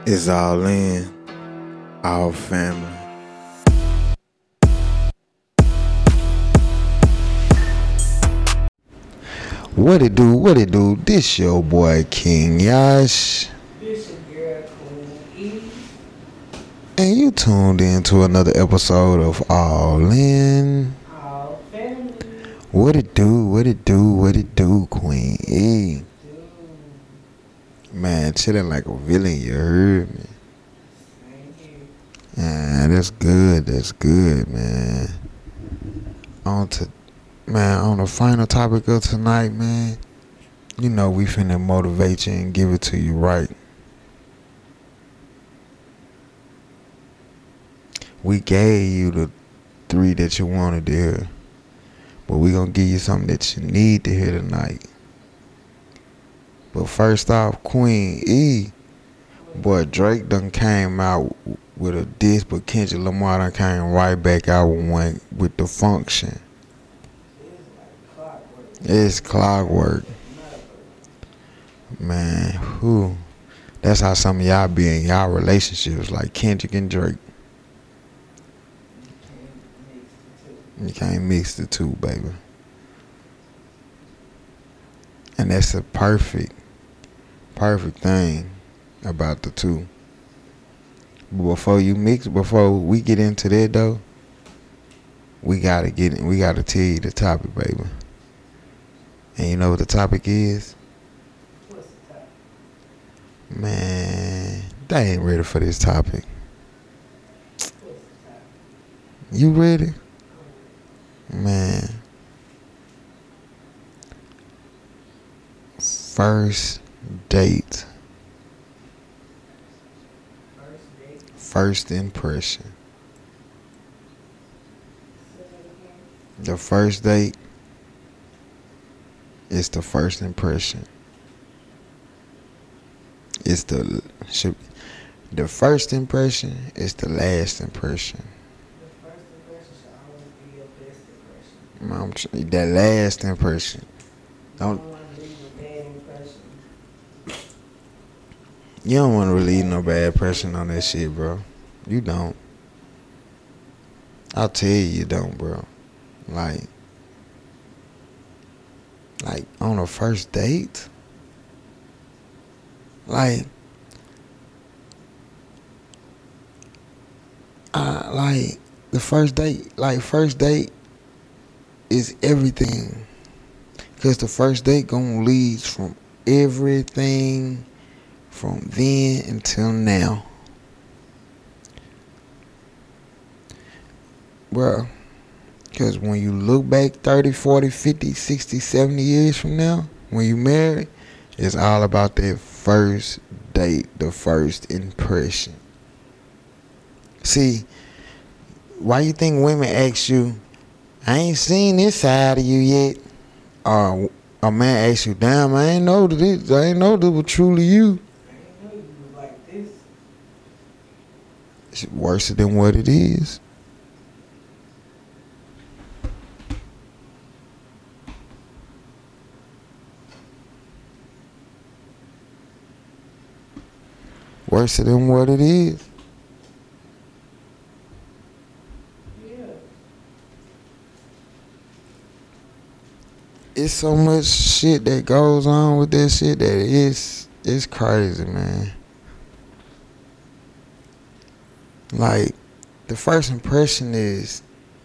It's all in, our family. What it do? What it do? This your boy King Yash, This your girl Queen E. and you tuned in to another episode of All In. All family. What it do? What it do? What it do, Queen E? Dude. Man, chilling like a villain. You heard me? Same here. Man, that's good. That's good, man. On the final topic of tonight, man. You know we finna motivate you and give it to you right. We gave you the 3 that you wanted to hear, but we gonna give you something that you need to hear tonight. But first off, Queen E, boy, Drake done came out with a diss, but Kendrick Lamar done came right back out with one with The Function. It's clockwork. Man, who? That's how some of y'all be in y'all relationships, like Kendrick and Drake. You can't mix the two, baby. And that's a perfect thing about the two. But before we get into that though, we gotta tell you the topic, baby. And you know what the topic is? What's the topic? Man, they ain't ready for this topic. What's the topic? You ready? Man. First date. First date. First impression. Say it again. The first date is the first impression. The first impression is the last impression. The first impression should always be your best impression. That last impression. You don't want to leave a bad impression. You don't want to leave no bad impression on that shit, bro. You don't. I'll tell you don't, bro. Like on a first date? First date is everything. Because the first date gonna lead from everything from then until now. Bro, because when you look back 30, 40, 50, 60, 70 years from now, when you marry, it's all about that first date, the first impression. See, why you think women ask you, I ain't seen this side of you yet? Or a man asks you, damn, I ain't know this was truly you. I didn't know you was like this. It's worse than what it is. Worse than what it is. Yeah. It's so much shit that goes on with that shit that it's crazy, man. Like, the first impression is,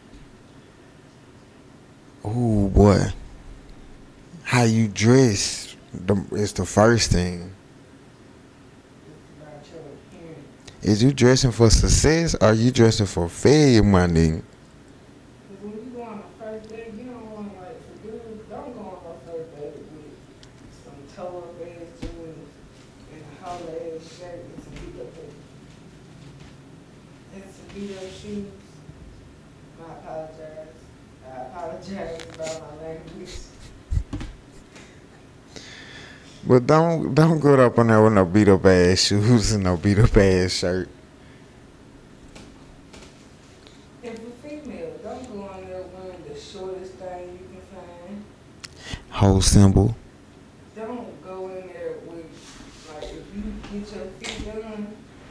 ooh, boy, how you dress is the first thing. It's about your appearance. Is you dressing for success or you dressing for failure, my nigga? Because when you go on a first date, you don't want to, like, for dudes, don't go on a first date with some toe-up ass jeans and a hollow ass shirt and some beat-up shoes. I apologize about my language. But don't go up on there with no beat up ass shoes and no beat up ass shirt. If a female, don't go on there wearing the shortest thing you can find. Whole symbol. Don't go in there with, like, if you get your feet done,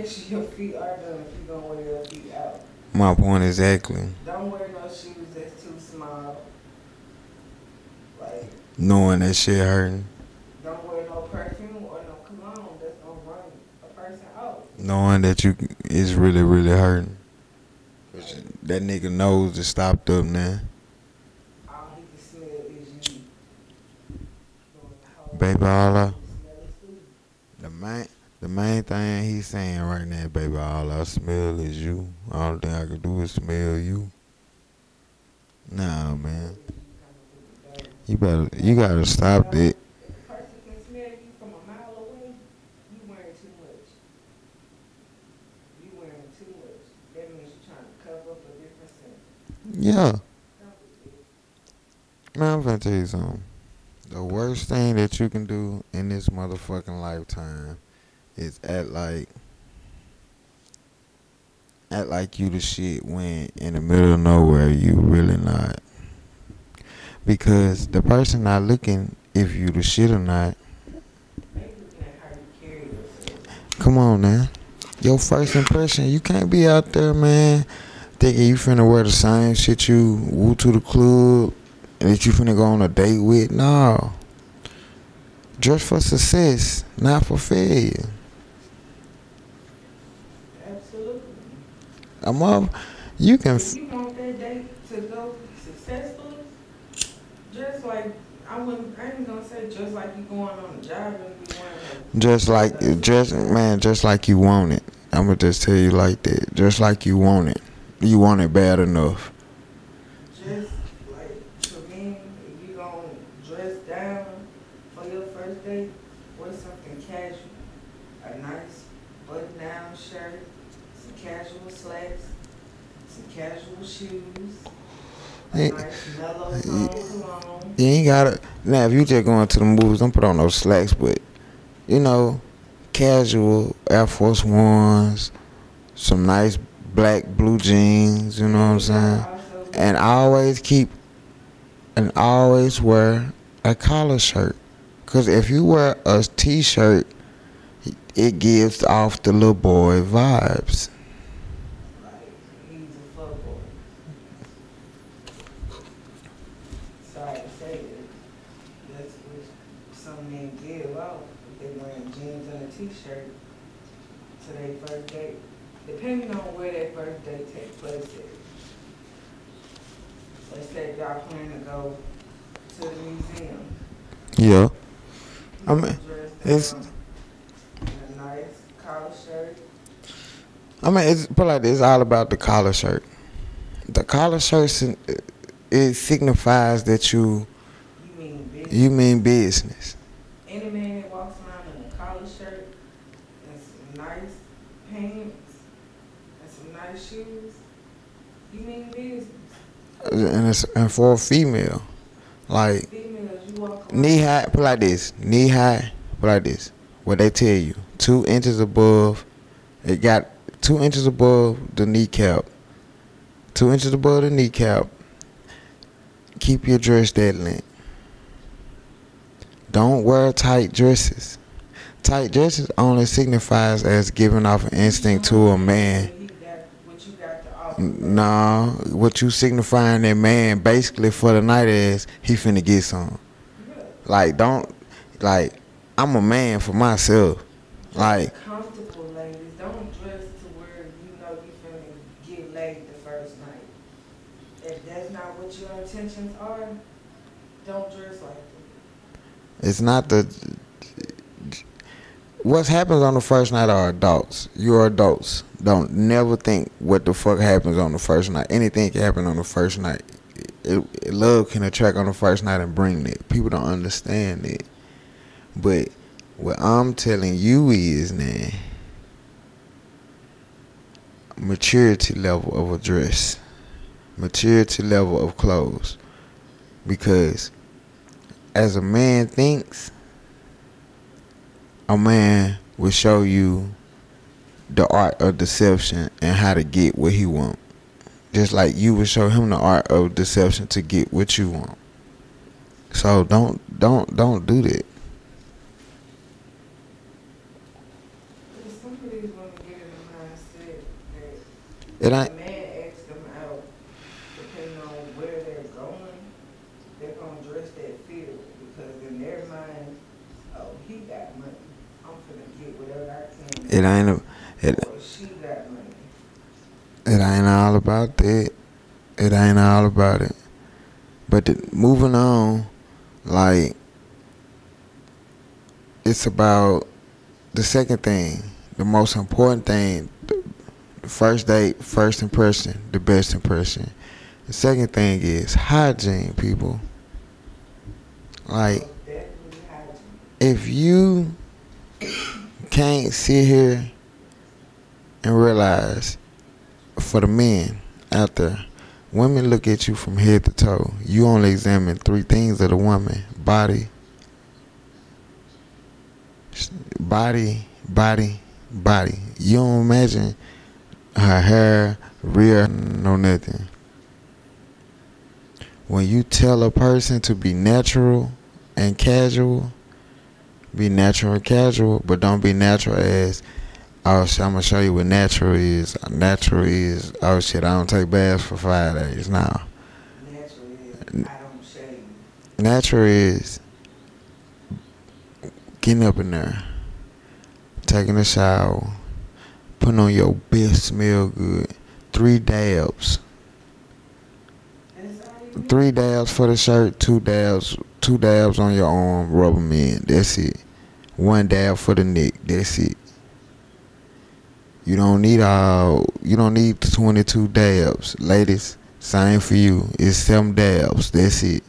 make sure your feet are done if you're gonna wear your feet out. My point exactly. Don't wear no shoes that's too small. Like, Knowing that shit hurting. don't wear no perfume or no cologne that's gonna run a person out. Knowing that you is really, really hurting. That nigga nose is stopped up now. All he can smell is you. Doing the whole Baby, all I, smell is food. the main thing he's saying right now, baby, all I smell is you. All thing I can do is smell you. Nah, man. You gotta stop that. If a person can smell you from a mile away, you wearing too much. You wearing too much. That means you're trying to cover up a different scent. Yeah. Don't do that. Man, I'm gonna tell you something. The worst thing that you can do in this motherfucking lifetime is act like you the shit when in the middle of nowhere you really not. Because the person not looking if you the shit or not. They looking at how you carry yourself. Come on now. Your first impression, you can't be out there, man, thinking you finna wear the same shit you woo to the club and that you finna go on a date with. No. Dress for success, not for failure. Absolutely. I'm up. You can. If you want that date to go successfully, just like I ain't gonna say just like you going on a job and you want Just like you want it. I'm gonna just tell you like that. Just like you want it. You want it bad enough. just like for me, if you gonna dress down for your first date, wear something casual, a nice button-down shirt, some casual slacks, some casual shoes, a Yeah. nice mellow tone cologne. You ain't gotta. Now, if you just going to the movies, don't put on no slacks, but, you know, casual Air Force Ones, some nice black blue jeans, you know what I'm saying? And always wear a collar shirt. Because if you wear a t-shirt, it gives off the little boy vibes. Like, he's a fuckboy. Sorry to say that. That's what some men give off if they wearing jeans and a t-shirt to their first date. Depending on where that first date takes place at. Let's say y'all plan to go to the museum. Yeah. You I mean, dress it's- down in a nice collar shirt. it's put like this, it's all about the collar shirt. The collar shirt, it signifies that You mean business. you mean business. Any man that walks around in a collar shirt and some nice pants and some nice shoes, you mean business. And for a female, like Females, you walk around. knee high, put like this, what they tell you, 2 inches above, it got 2 inches above the kneecap, 2 inches above the kneecap. Keep your dress that length. Don't wear tight dresses. Tight dresses only signifies as giving off an instinct to a man. What you got to offer. Nah, what you signifying that man basically for the night is he finna get some. Yeah. Like, I'm a man for myself. Like, Comfortable ladies, don't dress to where you know you finna get laid the first night. If that's not what your intentions are, don't dress like that. it's not what happens on the first night are adults. You're adults. Don't never think what the fuck happens on the first night. Anything can happen on the first night. Love can attract on the first night and bring it. People don't understand it. But what I'm telling you is, man, maturity level of a dress, maturity level of clothes. Because as a man thinks, a man will show you the art of deception and how to get what he want. Just like you will show him the art of deception to get what you want. So don't do that. Some of these women get in It When ain't. a man asks them out, depending on where they're going, they're gonna dress that field because in their mind, oh, he got money. I'm finna get whatever I can, It ain't. It. or she got money. It ain't all about that. It ain't all about it. But moving on, like it's about the second thing, the most important thing. The first date, first impression, the best impression. The second thing is hygiene, people. Like, So definitely hygiene. if you can't sit here and realize, for the men out there, women look at you from head to toe. You only examine three things of the woman: body, body. You don't imagine her hair, rear, no nothing. When you tell a person to be natural and casual, be natural and casual, but don't be natural as, oh shit, I'm gonna show you what natural is. Natural is, oh shit, I don't take baths for 5 days. Now, Natural is I don't shave. natural is getting up in there, taking a shower, putting on your best smell good, 3 dabs. That's all you need. 3 dabs for the shirt, 2 dabs on your arm, rub 'em in. That's it. 1 dab for the neck. That's it. You don't need 22 dabs. Ladies, same for you. It's 7 dabs. That's it.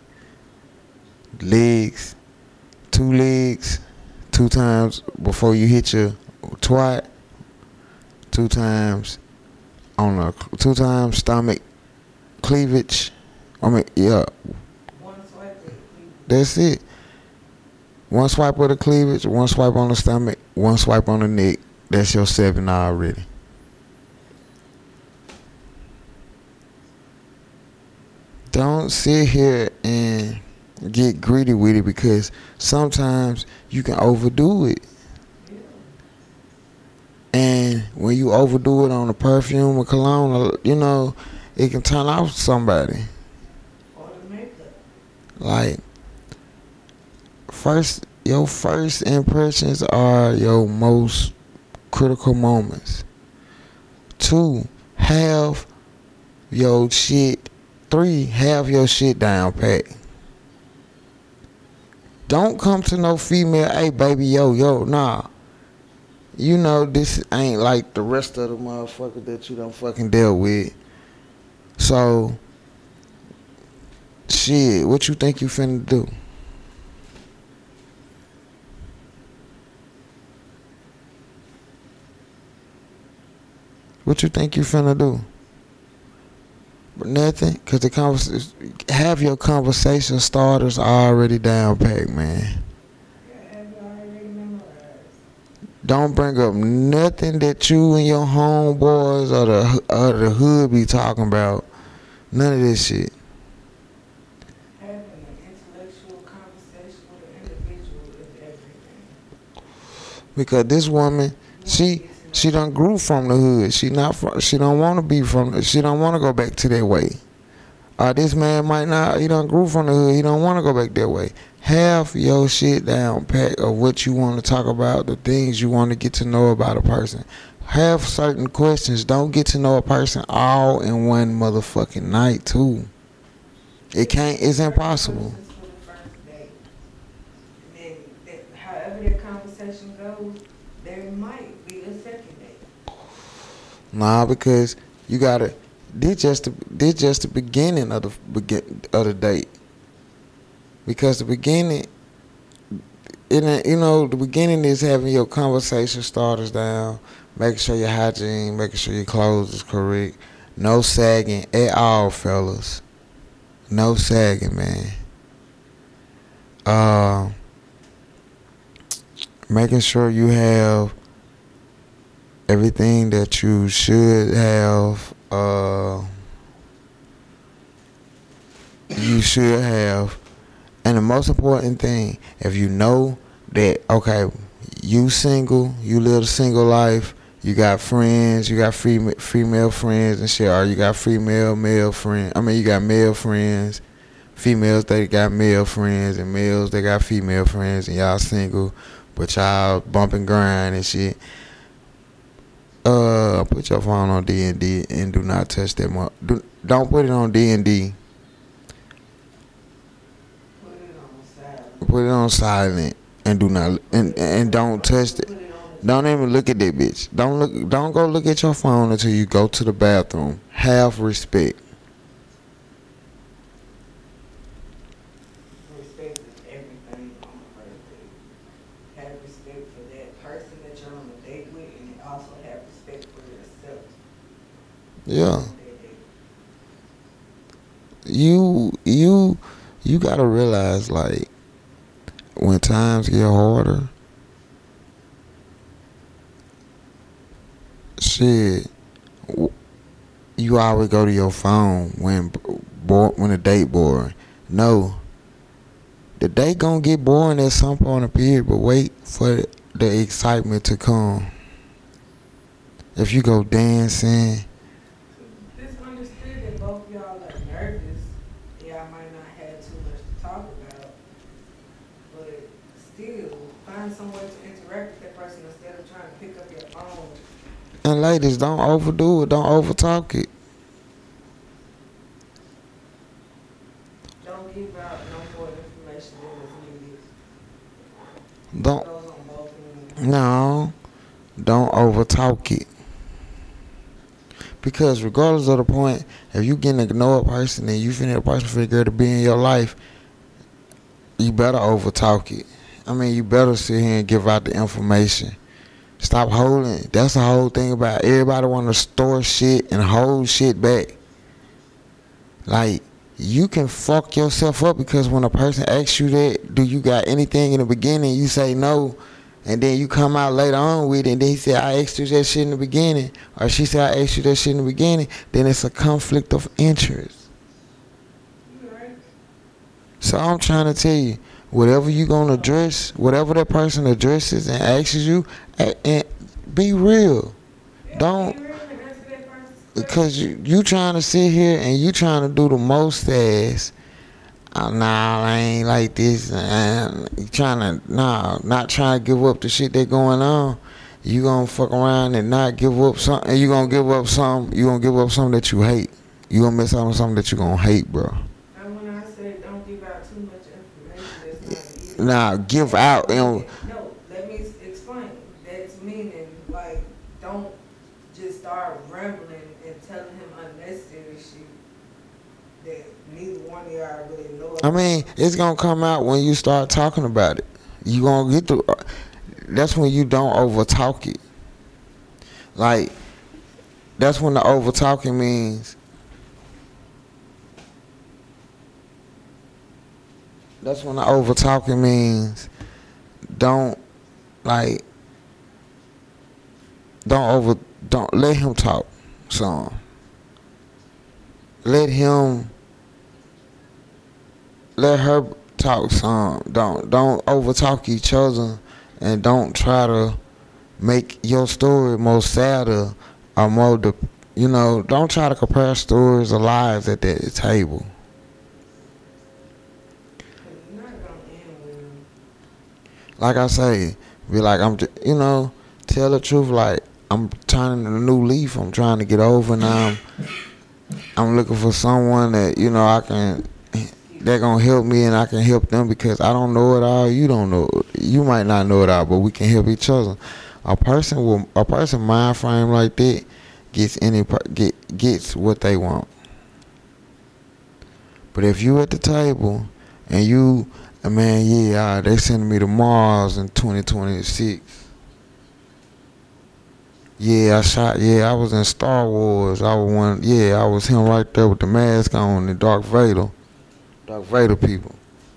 Legs, 2 legs, 2 times before you hit your twat. 2 times on a 2 times stomach cleavage. I mean, yeah, One swipe at the that's it. 1 swipe of the cleavage, 1 swipe on the stomach, 1 swipe on the neck. That's your 7 already. Don't sit here and get greedy with it because sometimes you can overdo it. yeah. And when you overdo it on a perfume or cologne, it can turn off somebody. Or the makeup. Like, your first impressions are your most critical moments. 2, have your shit. 3, have your shit down pat. Don't come to no female, hey baby, yo, nah. You know this ain't like the rest of the motherfuckers that you done fucking dealt with. So, shit, what you think you finna do? What you think you finna do? But nothing, cause the have your conversation starters already down packed, man. Yeah, have you already memorized? Don't bring up nothing that you and your homeboys or the hood be talking about. None of this shit. Having an intellectual conversation with an individual is everything. Because this woman, she done grew from the hood. She don't want to be she don't want to go back to that way. This man might not, he done grew from the hood. He don't want to go back that way. Have your shit down pat of what you want to talk about, the things you want to get to know about a person. Have certain questions. Don't get to know a person all in one motherfucking night too. It's impossible. Questions for the first date. And then, however their conversation goes, there might be a second date. Nah, because you gotta. This just the beginning of the date. Because the beginning, the beginning is having your conversation starters down, making sure your hygiene, making sure your clothes is correct, no sagging at all, fellas. No sagging, man. Making sure you have everything that you should have. You should have. And the most important thing, if you know that, okay, you single, you live a single life, You got friends, you got female friends and shit, or you got female male friends. I mean, you got male friends, females they got male friends, and males they got female friends, and y'all single, but y'all bump and grind and shit. Put your phone on D and do not touch that. Don't put it on D. Put it on silent. Put it on silent and do not and don't touch it. Put it on the Don't even look at that bitch. Don't go look at your phone until you go to the bathroom. Have respect. respect is everything on the first date. Have respect for that person that you're on a date with, and also have respect for yourself Yeah. on that date. You gotta realize, like, when times get harder, shit, you always go to your phone when the date boring. No, the date gonna get boring at some point of period, but wait for the excitement to come. If you go dancing, It's understood that both of y'all are nervous. Y'all might not have too much to talk about, but still find some way to interact with that person instead of trying to pick up your phone. and ladies, don't overdo it, don't overtalk it. Don't give out no more information than is needed. Don't Goes on both ends. no, don't overtalk it. Because regardless of the point, if you getting to know a person and you finna a person figure to be in your life, you better overtalk it. I mean, you better sit here and give out the information. Stop holding. That's the whole thing about everybody want to store shit and hold shit back. Like, you can fuck yourself up because when a person asks you that, do you got anything in the beginning, you say no. And then you come out later on with it, and then he said, I asked you that shit in the beginning. Or she said, I asked you that shit in the beginning. Then it's a conflict of interest. You right. So I'm trying to tell you, whatever you going to address, whatever that person addresses and asks you, and be real. Don't, Be real and answer that person's question. because you trying to sit here and you trying to do the most as, oh, nah, I ain't like this. And you trying to, not trying to give up the shit that going on. You gonna fuck around and not give up something. And you gonna give up something. You gonna give up something that you hate. You gonna miss out on something that you gonna hate, bro. And when I say don't give out too much information, that's not easy. Nah, give out. No, let me explain. That's meaning, like, don't just start rambling and telling him unnecessary shit that neither one of y'all really know about. I mean, it's gonna come out when you start talking about it. You gonna get to. That's when you don't overtalk it. Like, that's when the overtalking means. That's when the overtalking means. Don't like. Don't let him talk some. Let her talk some. Don't overtalk each other, and don't try to make your story more sadder or more don't try to compare stories of lives at that table. It's not gonna end well. Like I say, be like, tell the truth. Like, I'm turning a new leaf. I'm trying to get over now. I'm looking for someone that I can. They're gonna help me and I can help them because I don't know it all. You don't know. You might not know it all, but we can help each other. A person mind frame like that gets what they want. But if you at the table and you, man, they sending me to Mars in 2026. I was in Star Wars. I was him right there with the mask on and Darth Vader people.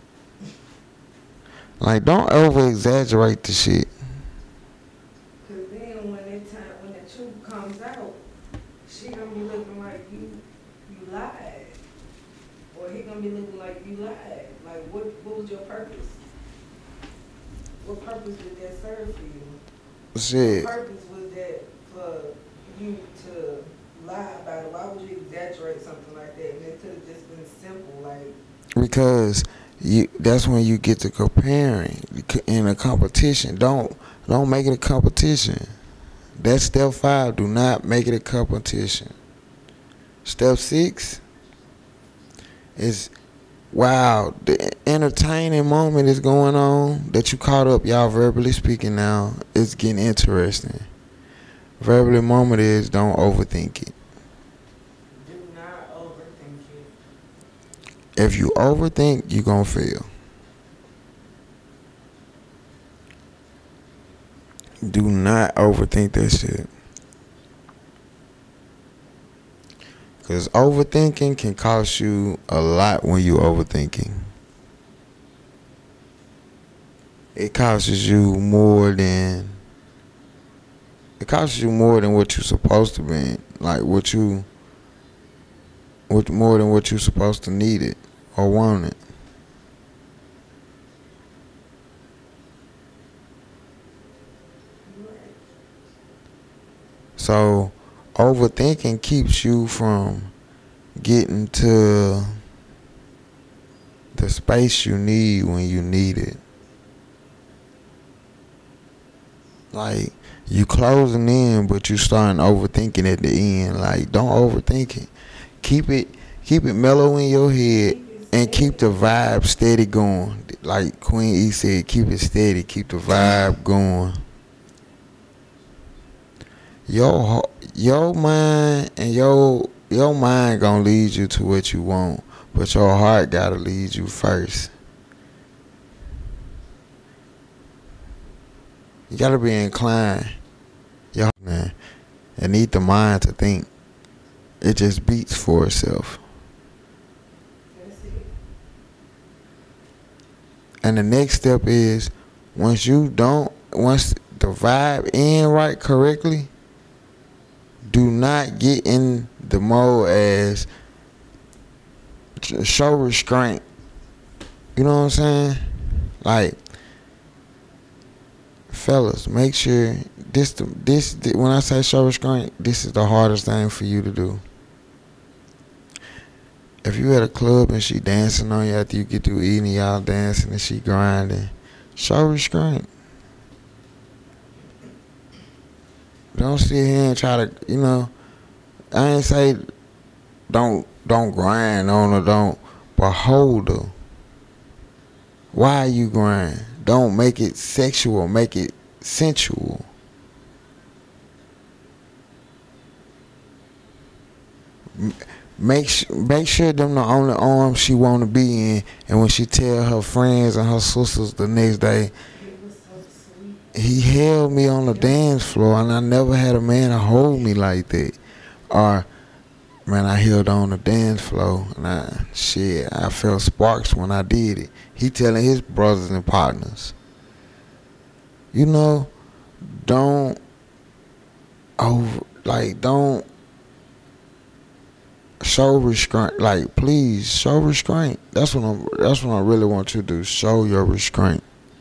Like, don't over exaggerate the shit. Cause then when the truth comes out, she gonna be looking like you lied, or he gonna be looking like you lied. Like, what was your purpose? What purpose did that serve for you? Shit. What purpose was that for you to lie about it? Why would you exaggerate something like that? And it could have just been simple, like. Because that's when you get to comparing in a competition. Don't make it a competition. That's step 5. Do not make it a competition. Step 6 is, wow, the entertaining moment is going on that you caught up. Y'all verbally speaking now. It's getting interesting. Verbally moment is, don't overthink it. Do not overthink it. If you overthink, you're going to fail. Do not overthink that shit. Because overthinking can cost you a lot when you overthinking. It costs you more than what you're supposed to be. Like more than what you're supposed to need it or want it. So overthinking keeps you from getting to the space you need when you need it. Like, you closing in, but you starting overthinking at the end. Like, don't overthink it. Keep it mellow in your head and keep the vibe steady going. Like Queen E said, keep it steady, keep the vibe going. Your mind and your mind gonna lead you to what you want, but your heart gotta lead you first. You gotta be inclined. Your man, and need the mind to think. It just beats for itself. That's it. And the next step is, once the vibe in right correctly, do not get in the mode as show restraint. You know what I'm saying? Like, fellas, make sure this when I say show restraint, this is the hardest thing for you to do. If you at a club and she dancing on you after you get through eating, y'all dancing and she grinding, show restraint. Don't sit here and try to, I ain't say don't grind on her, but hold her. Why you grind? Don't make it sexual, make it sensual. Make sure them the only arms she want to be in, and when she tell her friends and her sisters the next day, It was so sweet. he held me on the dance floor, and I never had a man to hold me like that. Or, man, I held on the dance floor, and I felt sparks when I did it. He telling his brothers and partners. Don't show restraint. Like, please show restraint. That's what I really want you to do. Show your restraint.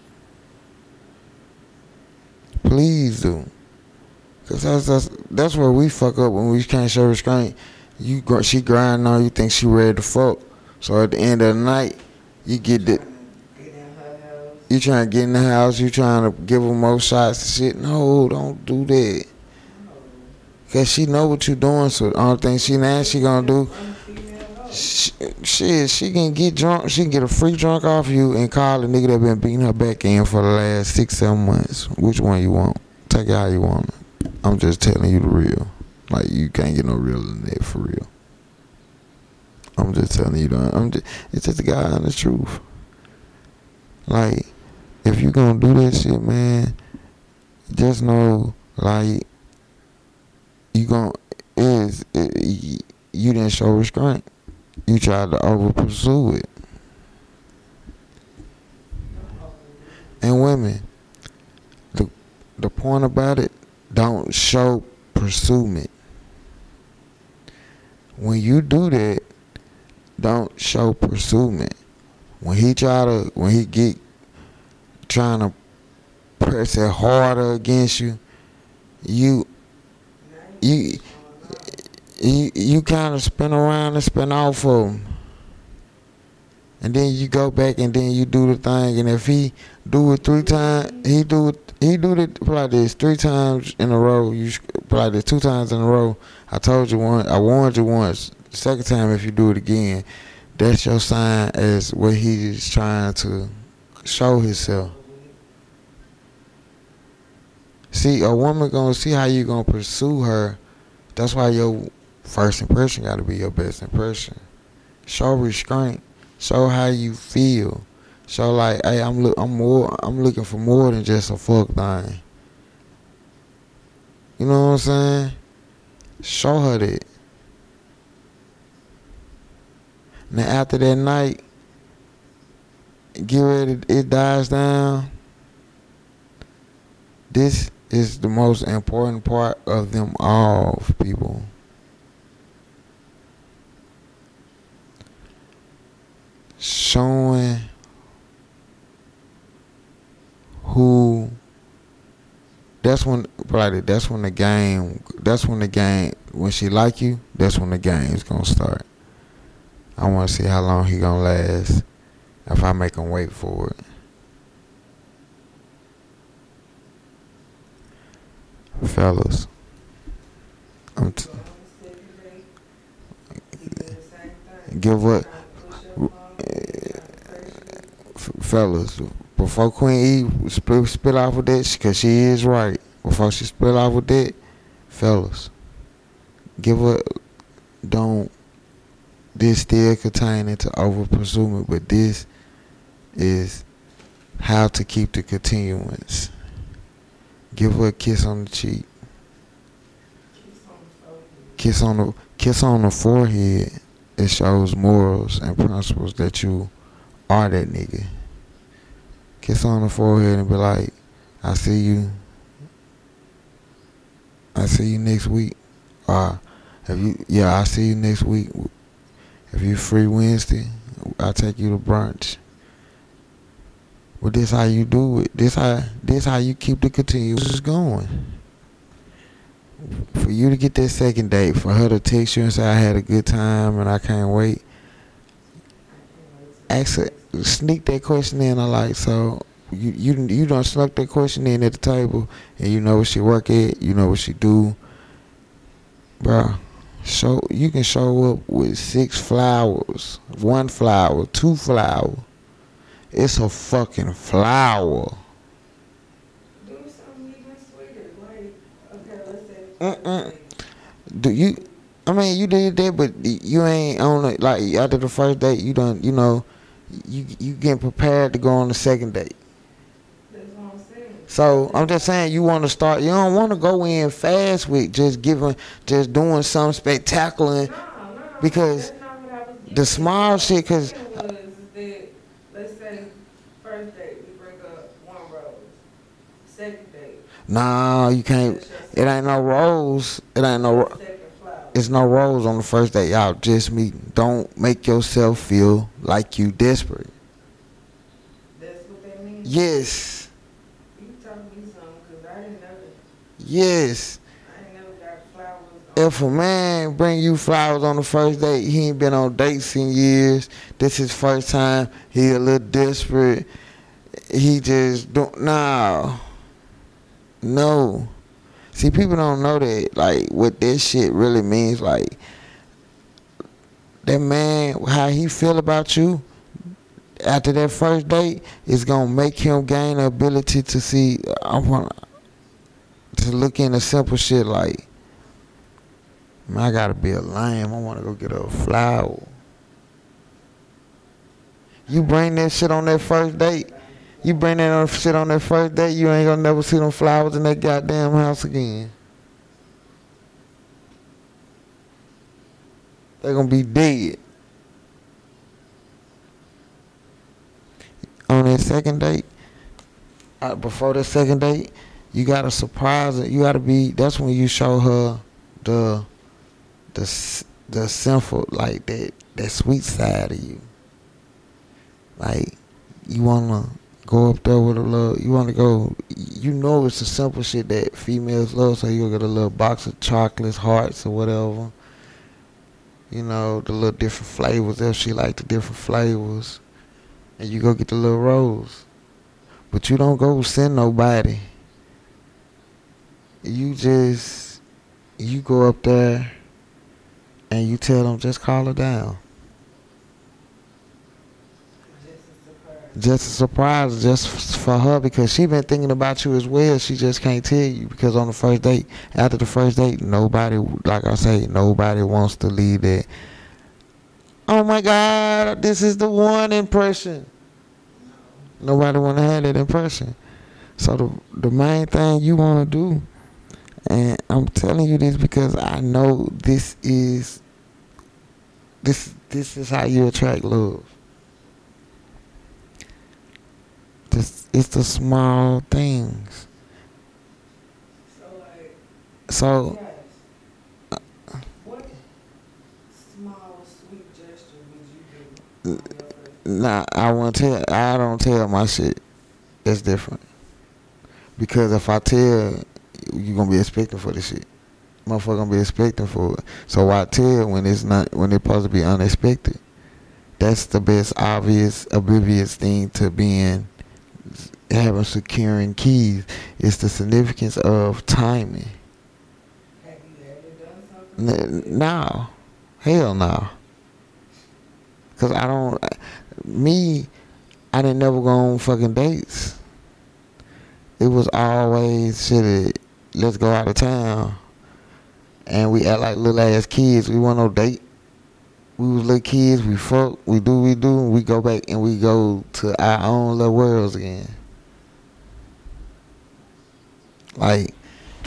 Please do. Cause that's where we fuck up when we can't show restraint. She grinding on you, think she ready to fuck. So at the end of the night, you get that. Get in her house. You trying to get in the house. You trying to give her more shots and shit. No, don't do that. Cause she know what you doing. So the only thing she gonna do. She can get drunk. She can get a free drunk off you and call the nigga that been beating her back in for the last 6-7 months. Which one you want? Take it how you want it. I'm just telling you the real. Like, you can't get no realer than that, for real. I'm just telling you it's just the guy and the truth. Like, if you gonna do that shit, man, just know, like, you didn't show restraint. You tried to over pursue it. And women, the point about it, don't show pursuit. When you do that, don't show pursuit. When he trying to press it harder against you, you you kind of spin around and spin off of him, and then you go back and then you do the thing. And if he do it 3 times, he do it probably this 3 times in a row. Probably this 2 times in a row. I told you one. I warned you once. The second time, if you do it again, that's your sign as what he's trying to show himself. See, a woman gonna see how you gonna pursue her. That's why your first impression gotta be your best impression. Show restraint. Show how you feel. Show like, hey, I'm looking for more than just a fuck thing. You know what I'm saying? Show her that. Now after that night, get ready, it dies down. This is the most important part of them all, people. Showing who. That's when when she like you, that's when the game's gonna start. I want to see how long he gonna last if I make him wait for it. Fellas, give what? Fellas, before Queen E split off with that, because she is right. Before she split off with that, fellas, give her, don't, this still containing to over presuming, but this is how to keep the continuance. Give her a kiss on the cheek. Kiss on the forehead. It shows morals and principles that you are that nigga. Kiss on the forehead and be like, I see you next week. I see you next week. If you free Wednesday, I'll take you to brunch. Well, this how you do it. This how you keep the continuous going. For you to get that second date, for her to text you and say I had a good time and I can't wait. Ask her, sneak that question in. I like, so you done snuck that question in at the table, and you know what she work at, you know what she do, bro. You can show up with 6 flowers, 1 flower, 2 flowers. It's a fucking flower. Do something even sweeter. Like, okay, let's say. Do you? I mean, you did that, but you ain't on it. Like after the first date, you done. You know, you getting prepared to go on the second date. That's what I'm saying. So I'm just saying, you want to start. You don't want to go in fast with just doing something spectacular, No, because that's not what I was getting. the small shit. Cause That, let's say, first date, we bring up 1 rose. Second date, nah, you can't. It ain't no rose. It ain't no. second flower. It's no rose on the first date. Y'all just meet. Don't make yourself feel like you desperate. That's what that means? Yes. You taught me something, because I didn't know that. Yes. I ain't never got flowers on. If a man bring you flowers on the first date, he ain't been on dates in years. This is first time. He a little desperate. He just don't. Nah. No. See, people don't know that, like, what this shit really means. Like, that man, how he feel about you after that first date is gonna make him gain the ability to see. I want to look into simple shit like, man, I gotta be a lame. I wanna go get a flower. You bring that shit on that first date. You bring that shit on that first date, you ain't gonna never see them flowers in that goddamn house again. They're gonna be dead. On that second date, before that second date, you gotta surprise her. You gotta be. That's when you show her the sinful, like that sweet side of you. Like, you wanna Go up there with a little. You want to go. You know it's the simple shit that females love. So you go get a little box of chocolates, hearts, or whatever. You know the little different flavors if she like the different flavors, and you go get the little rose. But you don't go send nobody. You just you go up there and you tell them just call her down. Just a surprise. Just a surprise, just for her because she been thinking about you as well. She just can't tell you because on the first date, after the first date, nobody, like I say, nobody wants to leave that. Oh my God, this is the one impression. Nobody want to have that impression. So the main thing you want to do, and I'm telling you this because I know this is how you attract love. It's the small things. So like, So yes, what small sweet gesture would you do on your first date? nah, I don't tell my shit. It's different. Because if I tell, you gonna be expecting for the shit. Motherfucker gonna be expecting for it. So why tell when it's supposed to be unexpected? That's the best obvious oblivious thing to being having securing keys. It's the significance of timing. Have you ever done something? No. Hell no. Cause I didn't never go on fucking dates. It was always shit. Let's go out of town, and we act like little ass kids. We want no date. We was little kids. We fuck. We do. And we go back and we go to our own little worlds again. Like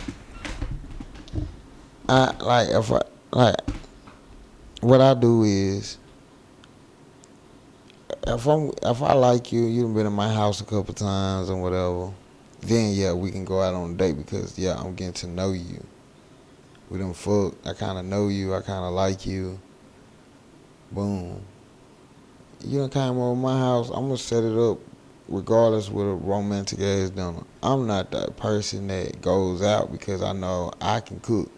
if I what I do is if I like you, you've been in my house a couple times and whatever. Then yeah, we can go out on a date because yeah, I'm getting to know you. We done fuck. I kind of know you. I kind of like you. Boom. You done came over my house. I'm gonna set it up, regardless with a romantic ass dinner. I'm not that person that goes out because I know I can cook,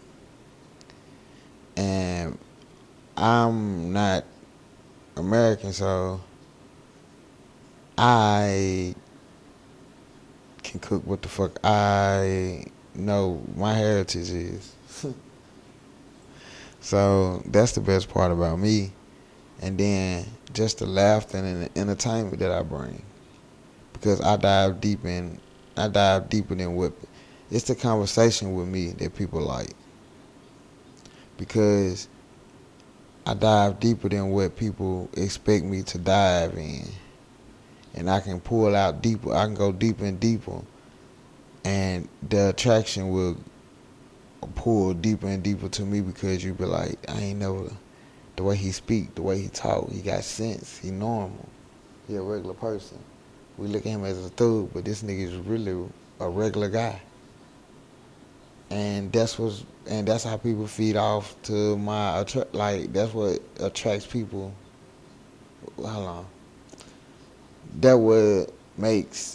and I'm not American, so I can cook what the fuck I know my heritage is. So that's the best part about me. And then just the laughter and the entertainment that I bring. Because I dive deeper than what it's the conversation with me that people like. Because I dive deeper than what people expect me to dive in. And I can pull out deeper. I can go deeper and deeper. And the attraction will pull deeper and deeper to me because you be like, I ain't never, the way he speak, the way he talk, he got sense, he normal. He a regular person. We look at him as a thug, but this nigga is really a regular guy. And that's how people feed off to my like that's what attracts people. Hold on. That what makes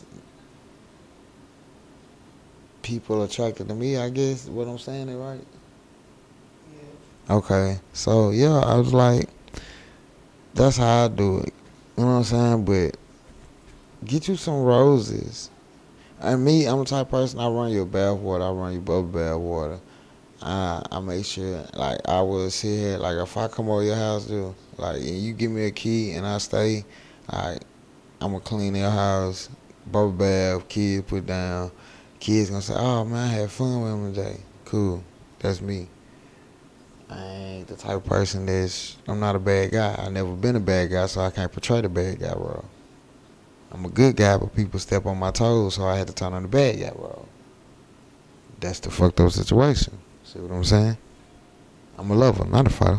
people attracted to me, I guess. What I'm saying is right. Yeah. Okay. So yeah, I was like, that's how I do it. You know what I'm saying? But get you some roses. And me, I'm the type of person, I run your bath water, I run your bubble bath water. I make sure, like, I will sit here, like, if I come over your house, dude, like, and you give me a key and I stay, I'm going to clean your house, bubble bath, kids put down. Kids going to say, oh, man, I had fun with them today. Cool. That's me. I ain't the type of person I'm not a bad guy. I never been a bad guy, so I can't portray the bad guy role. I'm a good guy, but people step on my toes, so I had to turn on the bad guy role. That's the fucked up situation. See what I'm saying? I'm a lover, not a fighter.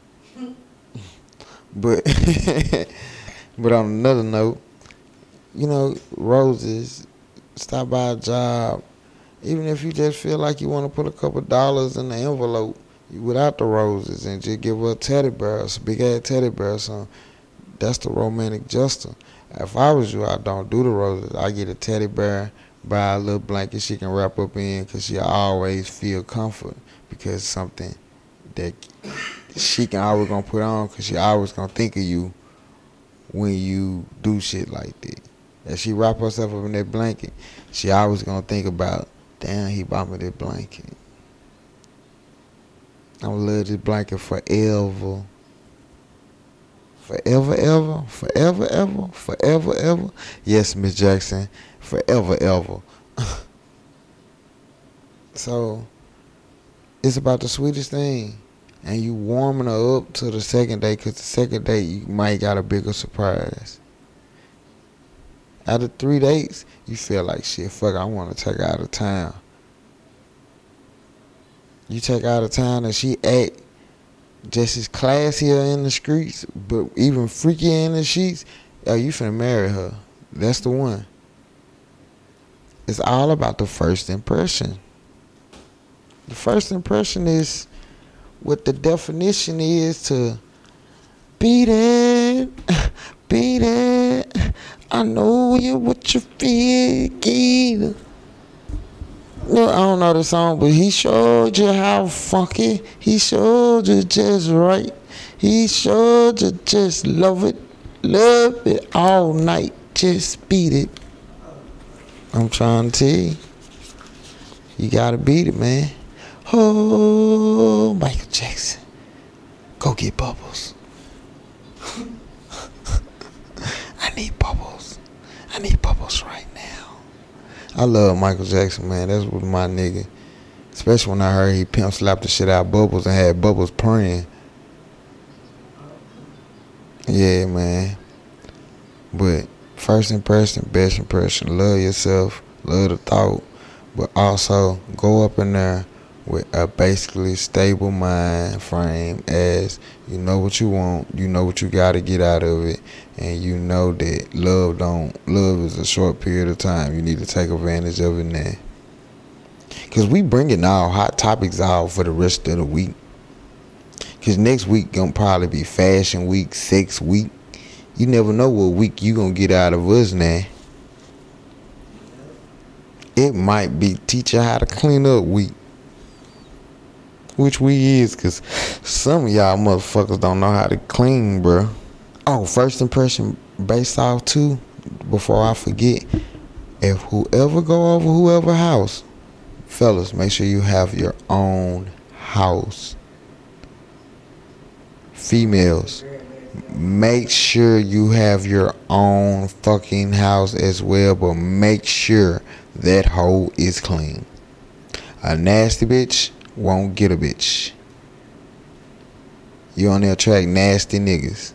But but on another note, you know, roses, stop by a job. Even if you just feel like you want to put a couple dollars in the envelope without the roses and just give her a teddy bear, a big ass teddy bear or something, that's the romantic gesture. If I was you, I don't do the roses. I get a teddy bear, buy a little blanket she can wrap up in, cause she always feel comfort because it's something that she can always gonna put on, cause she always gonna think of you when you do shit like that. If she wrap herself up in that blanket, she always gonna think about, damn, he bought me that blanket. I'm gonna love this blanket forever. Forever, ever, forever, ever, forever, ever. Yes, Miss Jackson, forever, ever. So it's about the sweetest thing, and you warming her up to the second day, cause the second day you might got a bigger surprise. Out of 3 dates, you feel like shit. Fuck, I want to take her out of town. You take her out of town, and she act just as classier in the streets, but even freakier in the sheets. Oh, you finna marry her. That's the one. It's all about the first impression. The first impression is what the definition is to beat it, beat it. I know you what you feel, get. No, I don't know the song, but he showed you how funky. He showed you just right. He showed you just love it all night. Just beat it. I'm trying to tell you, you gotta beat it, man. Oh, Michael Jackson, go get Bubbles. I need Bubbles. I need Bubbles right now. I love Michael Jackson, man. That's what my nigga. Especially when I heard he pimp slapped the shit out of Bubbles and had Bubbles praying. Yeah, man. But first impression, best impression. Love yourself, love the thought, but also go up in there with a basically stable mind frame, as you know what you want, you know what you got to get out of it, and you know that love is a short period of time. You need to take advantage of it now, because we bringing our hot topics out for the rest of the week, because next week gonna probably be fashion week, sex week. You never know what week you gonna get out of us now. It might be teach you how to clean up week, which we is, because some of y'all motherfuckers don't know how to clean, bro. Oh, first impression based off too, before I forget, if whoever go over whoever house, fellas, make sure you have your own house. Females, make sure you have your own fucking house as well, but make sure that hoe is clean. A nasty bitch won't get a bitch. You only attract nasty niggas.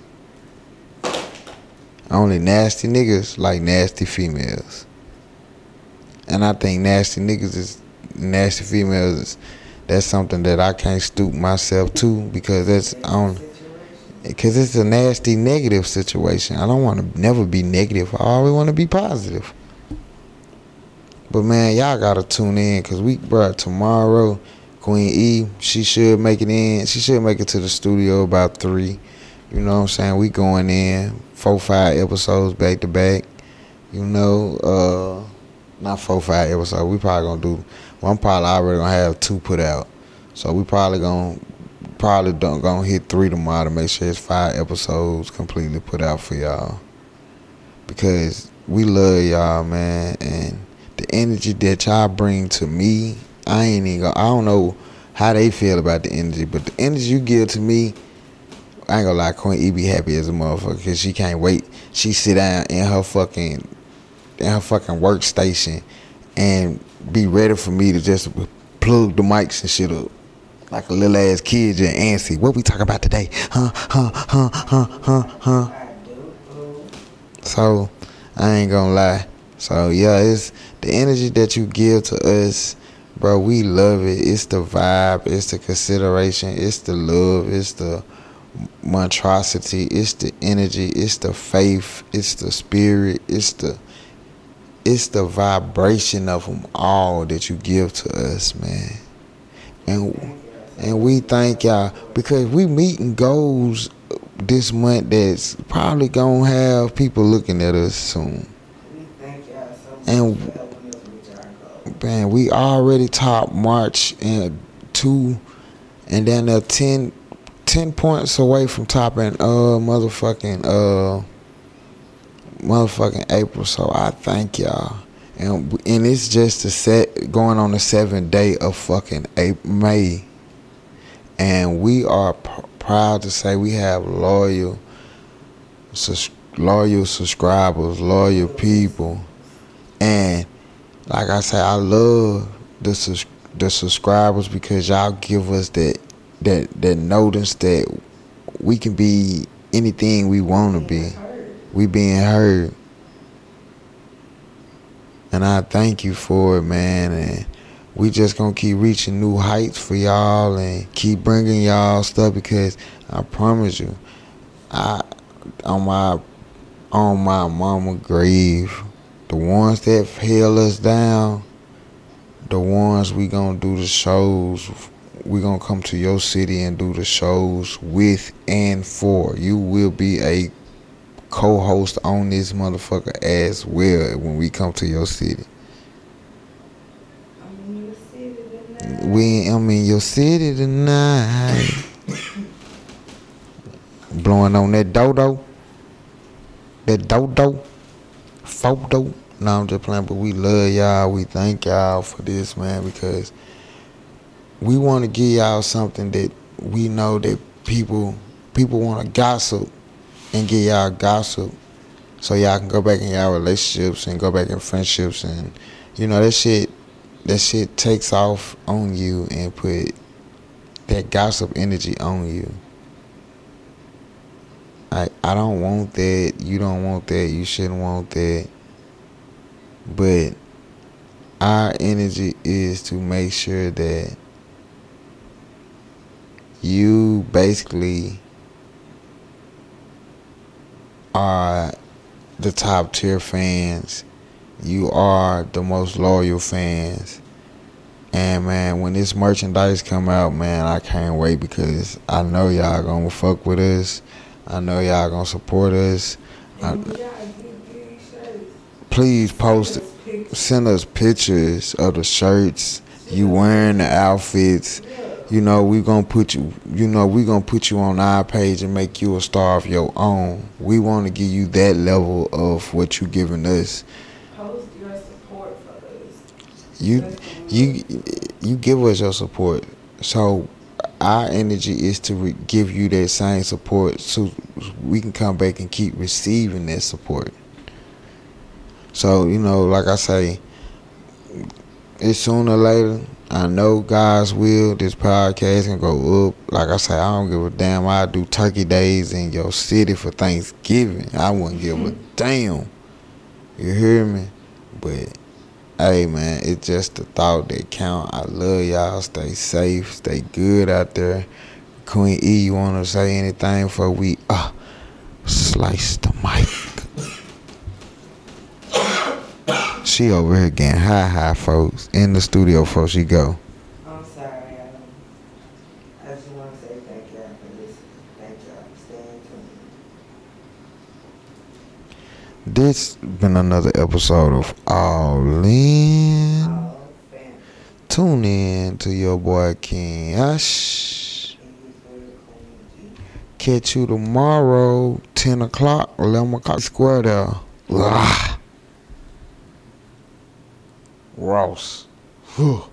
Only nasty niggas like nasty females. And I think nasty females that's something that I can't stoop myself to, because because it's a nasty negative situation. I don't want to never be negative. I always want to be positive. But man, y'all gotta tune in, because tomorrow Queen E, she should make it in. She should make it to the studio about 3. You know what I'm saying? We going in 4-5 episodes back to back. You know, not 4-5 episodes. We probably gonna do. Well, I'm probably already gonna have 2 put out. So we probably gonna hit 3 tomorrow to make sure it's 5 episodes completely put out for y'all. Because we love y'all, man, and the energy that y'all bring to me, I don't know how they feel about the energy, but the energy you give to me, I ain't gonna lie, Queen E be happy as a motherfucker, because she can't wait. She sit down in her fucking workstation and be ready for me to just plug the mics and shit up. Like a little ass kid just antsy. What we talking about today? Huh. So, I ain't gonna lie. So, yeah, it's the energy that you give to us, bro, we love it. It's the vibe, it's the consideration, it's the love, it's the monstrosity, it's the energy, it's the faith, it's the spirit, it's the vibration of them all that you give to us, man. And we thank y'all, because we meeting goals this month that's probably gonna have people looking at us soon. We thank y'all so much And for helping us with our goals. man, we already top March and 2, and then 10 points away from topping motherfucking April. So I thank y'all. And it's just going on the 7th day of fucking May. And we are proud to say we have loyal subscribers, loyal people. And like I say, I love the subscribers because y'all give us that notice that we can be anything we want to be. We being heard. And I thank you for it, man. And we just gonna keep reaching new heights for y'all and keep bringing y'all stuff because I promise you, on my mama grave, the ones that held us down, the ones we gonna do the shows, we gonna come to your city and do the shows with and for. You will be a co-host on this motherfucker as well when we come to your city. I'm in your city tonight. I'm in your city tonight. Blowing on that dodo. That dodo. Photo. No, I'm just playing, but we love y'all. We thank y'all for this, man, because we want to give y'all something that we know that people want to gossip and get y'all gossip so y'all can go back in y'all relationships and go back in friendships, and you know that shit takes off on you and put that gossip energy on you. I don't want that, you don't want that, you shouldn't want that, but our energy is to make sure that you basically are the top tier fans. You are the most loyal fans. And man, when this merchandise come out, man, I can't wait because I know y'all gonna fuck with us. I know y'all gonna support us. Please post it. Send us pictures of the shirts, you wearing the outfits. You know, we gonna put you on our page and make you a star of your own. We want to give you that level of what you giving us. Post your support for us. You give us your support. So our energy is to give you that same support so we can come back and keep receiving that support. So, you know, like I say, it's sooner or later. I know God's will, this podcast can go up. Like I say, I don't give a damn. I do turkey days in your city for Thanksgiving. I wouldn't give a damn. You hear me? But, hey, man, it's just the thought that count. I love y'all. Stay safe. Stay good out there. Queen E, you want to say anything before we slice the mic? She over here getting high, folks. In the studio, folks, she go. I'm sorry, I just want to say thank y'all for listening. Thank y'all for staying tuned. This been another episode of All In. Tune in to your boy King Ash. Catch you tomorrow, 10 o'clock, 11 o'clock, square there. Ross. Whew.